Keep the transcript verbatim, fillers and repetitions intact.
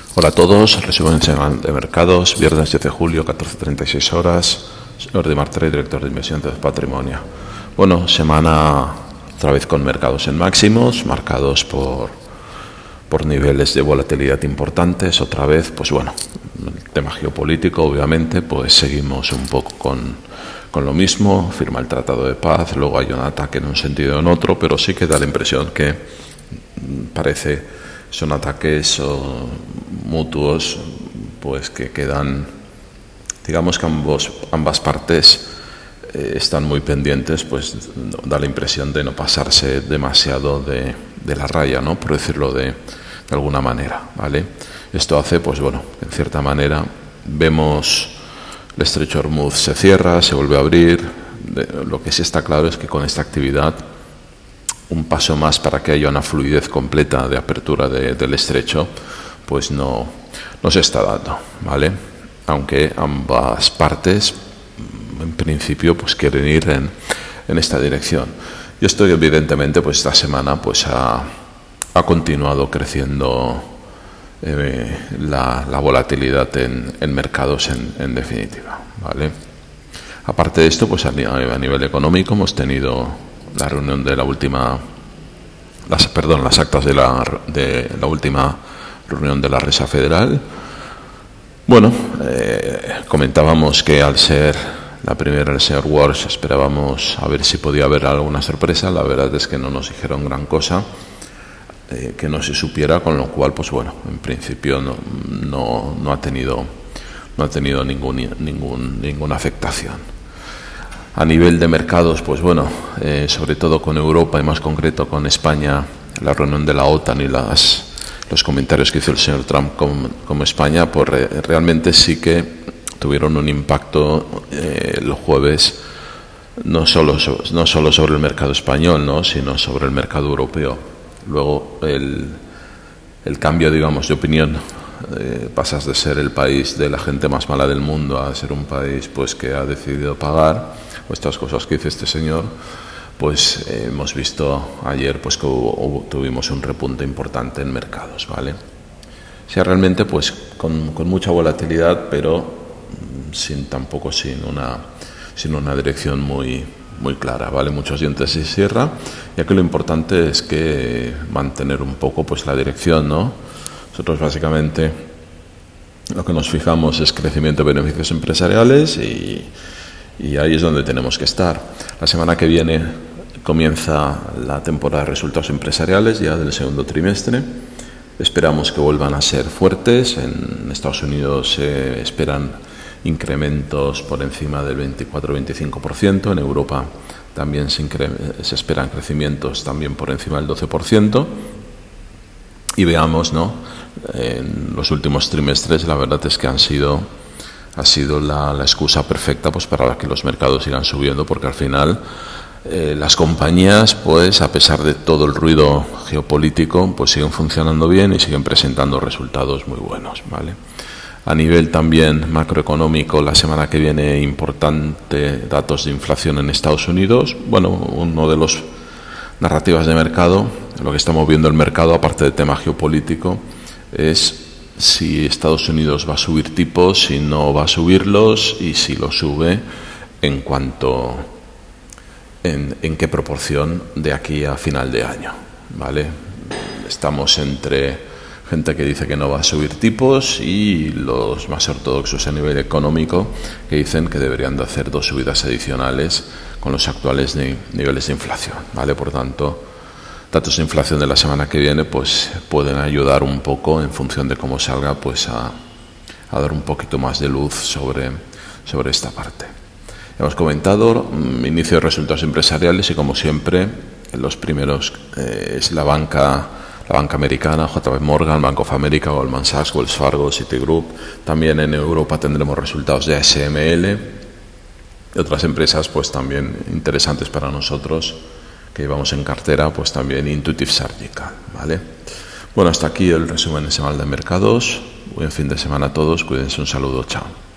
Hola a todos, resumen semanal de mercados, viernes diez de julio, catorce treinta y seis horas. Señor Di Martire, director de inversión de Patrimonio. Bueno, semana otra vez con mercados en máximos, marcados por, por niveles de volatilidad importantes. Otra vez, pues bueno, el tema geopolítico, obviamente, pues seguimos un poco con, con lo mismo. Firma el Tratado de Paz, luego hay un ataque en un sentido o en otro, pero sí que da la impresión que parece son ataques o, mutuos, pues que quedan, digamos que ambos, ambas partes eh, están muy pendientes, pues da la impresión de no pasarse demasiado de, de la raya, ¿no? Por decirlo de, de alguna manera, ¿vale? Esto hace, pues bueno, en cierta manera vemos el estrecho de Hormuz se cierra, se vuelve a abrir. De, lo que sí está claro es que con esta actividad un paso más para que haya una fluidez completa de apertura de, del estrecho, pues no, no se está dando, ¿vale? Aunque ambas partes, en principio, pues quieren ir en, en esta dirección. Y esto, evidentemente, pues esta semana pues ha, ha continuado creciendo eh, la, la volatilidad en, en mercados, en, en definitiva, ¿vale? Aparte de esto, pues a, a nivel económico hemos tenido la reunión de la última, las, perdón, las actas de la, de la última reunión de la Reserva Federal. Bueno, eh, comentábamos que al ser la primera del señor Walsh esperábamos a ver si podía haber alguna sorpresa. La verdad es que no nos dijeron gran cosa, eh, que no se supiera, con lo cual, pues bueno, en principio no, no, no ha tenido, no ha tenido ningún, ningún, ninguna afectación. A nivel de mercados, pues bueno, eh, sobre todo con Europa y más concreto con España, la reunión de la OTAN y las, los comentarios que hizo el señor Trump con, con España, pues re, realmente sí que tuvieron un impacto eh, el jueves, no solo, no solo sobre el mercado español, ¿no?, sino sobre el mercado europeo. Luego el, el cambio, digamos, de opinión, eh, pasas de ser el país de la gente más mala del mundo a ser un país pues que ha decidido pagar. Estas cosas que dice este señor, pues eh, hemos visto ayer pues que hubo, hubo, tuvimos un repunte importante en mercados, ¿vale? O sea, realmente pues con, con mucha volatilidad, pero sin tampoco sin una sin una dirección muy muy clara, ¿vale? Muchos dientes y sierra, ya que lo importante es que mantener un poco pues la dirección, ¿no? Nosotros básicamente lo que nos fijamos es crecimiento de beneficios empresariales y Y ahí es donde tenemos que estar. La semana que viene comienza la temporada de resultados empresariales ya del segundo trimestre. Esperamos que vuelvan a ser fuertes. En Estados Unidos se esperan incrementos por encima del veinticuatro a veinticinco por ciento. En Europa también se, se esperan crecimientos también por encima del doce por ciento. Y veamos, ¿no?, en los últimos trimestres la verdad es que han sido... ha sido la, la excusa perfecta pues para que los mercados sigan subiendo, porque al final eh, las compañías, pues a pesar de todo el ruido geopolítico, pues siguen funcionando bien y siguen presentando resultados muy buenos, ¿vale? A nivel también macroeconómico, la semana que viene importante datos de inflación en Estados Unidos. Bueno, uno de los narrativas de mercado, lo que está moviendo el mercado, aparte del tema geopolítico, es si Estados Unidos va a subir tipos, si no va a subirlos, y si lo sube, en cuanto en, en qué proporción de aquí a final de año, ¿vale? Estamos entre gente que dice que no va a subir tipos y los más ortodoxos a nivel económico que dicen que deberían de hacer dos subidas adicionales con los actuales ni, niveles de inflación, ¿vale? Por tanto, datos de inflación de la semana que viene pues pueden ayudar un poco, en función de cómo salga, pues a, a dar un poquito más de luz sobre, sobre esta parte. Hemos comentado um, inicio de resultados empresariales y, como siempre, los primeros eh, es la banca la banca americana, J P Morgan, Bank of America, Goldman Sachs, Wells Fargo, Citigroup. También en Europa tendremos resultados de A S M L y otras empresas pues también interesantes para nosotros, que llevamos en cartera, pues también Intuitive Surgical, ¿vale? Bueno, hasta aquí el resumen semanal de mercados. Buen fin de semana a todos, cuídense, un saludo, chao.